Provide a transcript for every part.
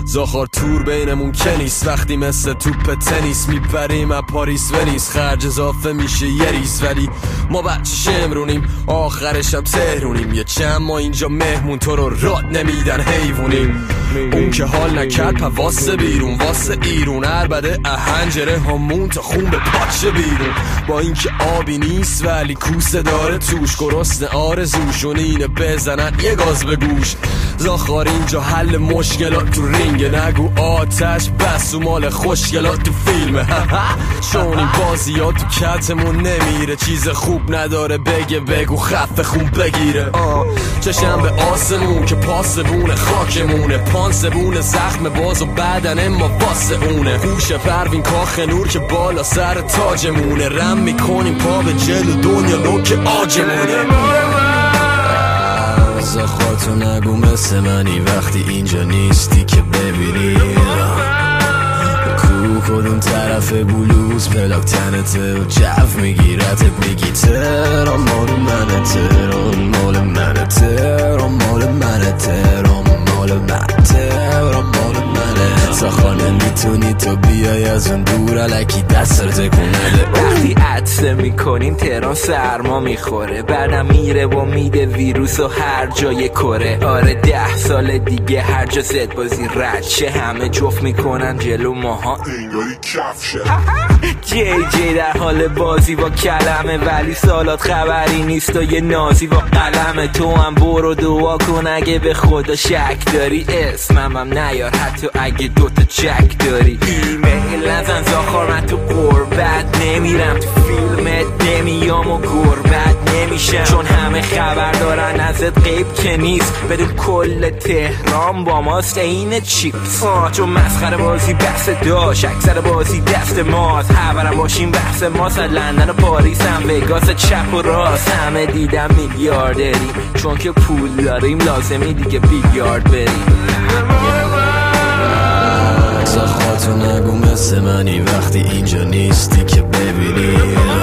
زاخار تور بینمون که نیست، وقتی مثل توپ تنیس میپریم از پاریس ونیس، خرج اضافه میشه یه ریز، ولی ما بچه شمرونیم آخرشم تهرونیم، یه چند ما اینجا مهمون تو رو راد نمیدن حیوونیم. اون که حال نکرد پا واسه بیرون، واسه ایرون عربده اهنجره همون تا خون به پاچه بیرون، با اینکه آبی نیست ولی کوسه داره توش، گرسنه آرزوشون اینه بزنن یه گاز به گوش. زاخار اینجا حل مشکلات تو رینگ، نگو آتش بس و مال خوشگلات تو فیلمه. چون این بازیات تو کتمون نمیره، چیز خوب نداره بگه بگو خفه خون بگیره. چشم به آسمون که پاسبون خاکمونه، پانسبون زخم باز و بدن ما واسه اونه، گوش پروین کاخ نور که بالا سر تاجمونه، رم میکنیم پا به جلو دنیا نوک آجمونه. زاخار تو نگو مثل منی وقتی اینجا نیستی که ببینی کدوم طرف بلوز پلاک تنته و جف میگیرتت میگی تهران مال منه، تهران مال منه، تهران مال منه، تهران مال منه، تهران مال منه. زاخار نمیتونی تو بیای از اون دور الکی دست رو تکون نده. وقتی عطسه میکنیم تهران سرما میخوره، بعدم میره و میده ویروس و هر جای کره. آره 10 سال دیگه هر جا زد بازی رد شه، همه جفت میکنن جلو ماها انگاری کفشه. جی در حال بازی با کلمه، ولی سالات خبری نیست و یه نازی با قلمه. تو هم برو دعا کن اگه به خدا شک داری، اسمم هم نیار حتی اگه دوتا چک داری. ایمیل نزن زاخار من تو قربت نمیرم، تو فیلمت نمیام و گربت نمیشم، چون همه خبر دارن ازت غیب که نیست، بدون کل تهران با ماست این چیپس. چون مسخره بازی بحث داشت، اکثر بازی دست ماست، خبرم باشیم بحث ماست، لندن و پاریس هم وگاس چپ و راست، همه دیدم میلیاردری چون که پول داریم لازمی دیگه بیلیارد بریم. زاخار تو نگو مثل منی وقتی اینجا نیستی که ببینی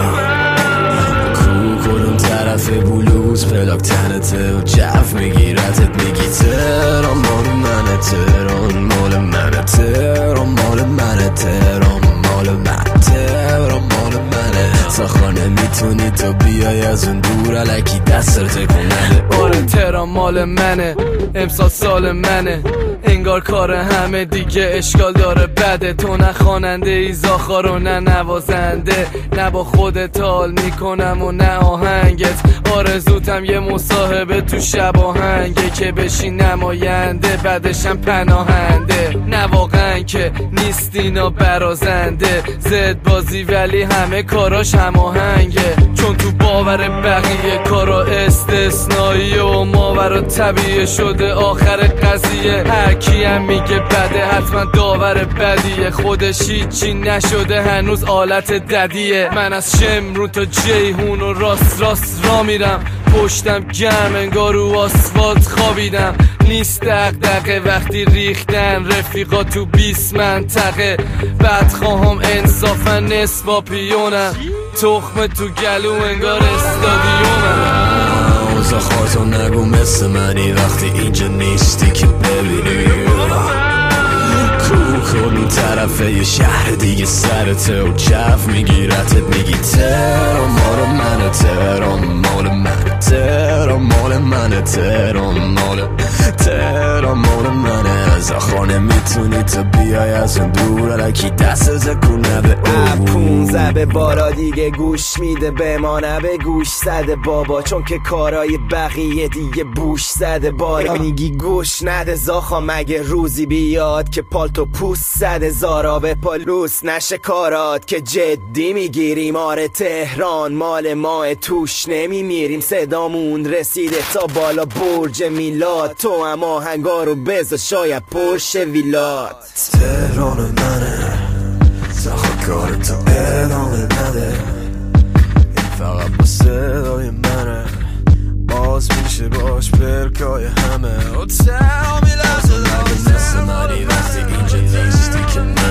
کدوم طرف بلوز پلاک تنته و جف میگیرتت میگی تهران مال منه، تهران مال منه، تهران مال منه، تهران مال منه، تهران مال منه. زاخار نمیتونی تو بیای از اون دور الکی دست رو تکون نده. آره تهران مال منه، امسال سال منه، انگار کار همه دیگه اشکال داره بده. تو نه خواننده ای زاخار و نه نوازنده، نه با خودت حال میکنم و نه آهنگت. آرزوتم یه مصاحبه تو شب آهنگه که بشی نماینده بعدشم پناهنده. نه واقعا که نیست اینا برازنده، زد بازی ولی همه کاراش هماهنگه، چون تو باور بقیه کارا استثنایی و ماورا طبیعه شده آخر قضیه. هر کیم میگه بده حتما داور بدیه، خودش هیچی نشده هنوز آلت ددیه. من از شمرون تا جیهون و راست را میرم، پشتم گرم انگار رو آسفالت خوابیدم. نیست دغدغه وقتی ریختن رفیقا تو 20 منطقه، بعد خواهم انصافا نصفا پیونم، تخم تو گلو انگار استادیومم. زاخار تو نگو مثل منی وقتی اینجا نیستی که ببینی کدوم طرفه یه شهر دیگه سرته و جف میگیرتت میگی تهران مال منه، تهران مال منه، تهران مال منه، تهران مال، تهران مال منه. زاخار نمیتونی تو بیای از اون دور الکی دست تکون نده. 15 به بارا دیگه گوش میده به ما نبه گوش زده بابا، چون که کارای بقیه دیگه بوش زده بارا. میگی گوش نده زاخار مگه روزی بیاد که پالتو پوست زده زارا به پالوس نشه کارات که جدی میگیریم. آره تهران مال ما توش نمیمیریم، صدامون رسیده تا بالا برج میلاد، تو هم آهنگا رو بذار شاید پرشه ویلات. تهران منه زاخار کار تو ادامه نده، این فقط با صدای منه، باز میشه باش پرکای همه. و تهران میلازه مثل منی وقتی اینجا نیستی که